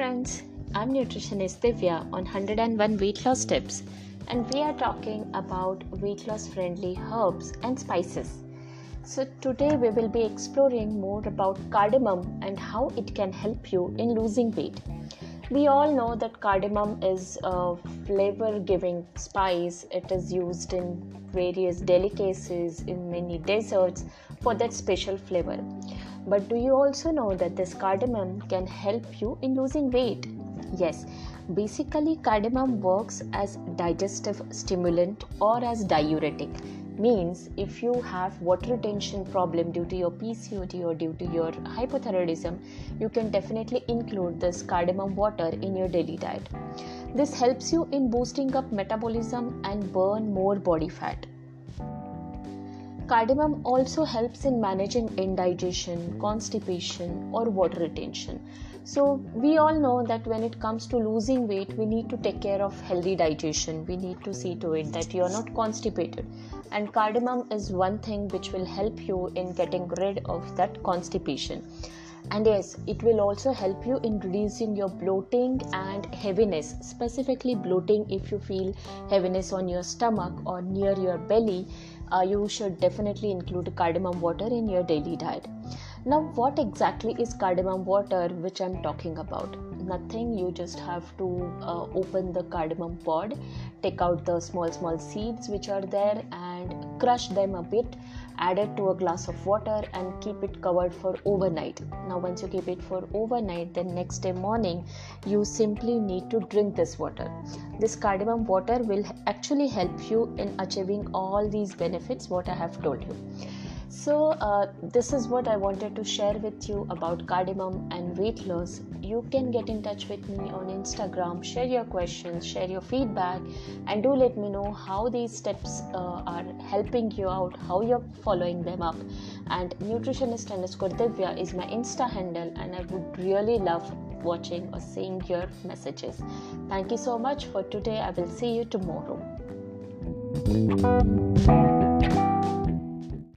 friends, I'm nutritionist Divya on 101 weight loss tips, and we are talking about weight loss friendly herbs and spices. So today we will be exploring more about cardamom and how it can help you in losing weight. We all know that cardamom is a flavor giving spice. It is used in various delicacies, in many desserts for that special flavor. But do you also know that this cardamom can help you in losing weight? Yes, basically cardamom works as digestive stimulant or as diuretic. Means if you have water retention problem due to your PCOD or due to your hypothyroidism, you can definitely include this cardamom water in your daily diet. This helps you in boosting up metabolism and burn more body fat. Cardamom also helps in managing indigestion, constipation, or water retention. So, we all know that when it comes to losing weight, we need to take care of healthy digestion. We need to see to it that you are not constipated. And cardamom is one thing which will help you in getting rid of that constipation. And yes, it will also help you in reducing your bloating and heaviness, specifically bloating. If you feel heaviness on your stomach or near your belly, you should definitely include cardamom water in your daily diet. Now, what exactly is cardamom water which I'm talking about? Nothing, you just have to open the cardamom pod, take out the small seeds which are there and crush them a bit, add it to a glass of water and keep it covered for overnight. Now once you keep it for overnight, then next day morning you simply need to drink this water. This cardamom water will actually help you in achieving all these benefits what I have told you. So this is what I wanted to share with you about cardamom and weight loss. You can get in touch with me on Instagram, share your questions, share your feedback, and do let me know how these steps are helping you out, how you're following them up. And nutritionist_Divya is my Insta handle, and I would really love watching or seeing your messages. Thank you so much for today. I will see you tomorrow.